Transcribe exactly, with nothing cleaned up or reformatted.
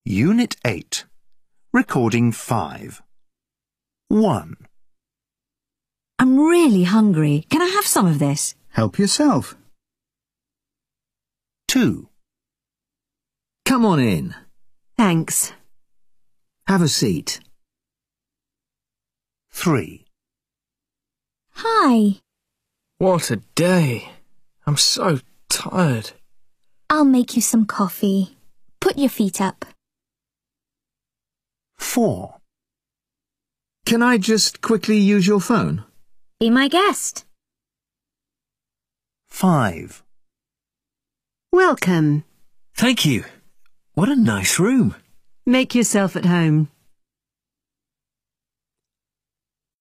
Unit eight. Recording five. one. I'm really hungry. Can I have some of this? Help yourself. two. Come on in. Thanks. Have a seat. three. Hi. What a day. I'm so tired. I'll make you some coffee. Put your feet up. four. Can I just quickly use your phone? Be my guest. five. Welcome. Thank you. What a nice room. Make yourself at home.